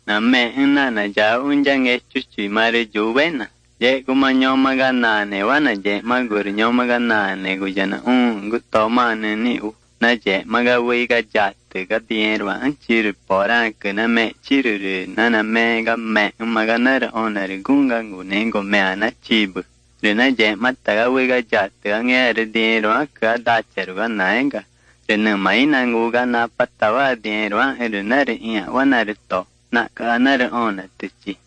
na mẹ na ja un ja nghe chú chú mà re chú bên na je kuma nyoma ga na ne wa na je ma gur nyoma ga na ne gu ja na gu to ma ne ni u na je ma ga we ga ja te ga tien wa an chi ru po ra ke na me chi ru na me ga me ma ga na on na re gun ga ngu ne go me na chi bu re na je ma ta ga we ga ja te ga nghe re tien wa ka da che ru ga na ga re na mai na ngu ga na pa ta wa tien wa re na re ya wa na re to na ka na re on na te chi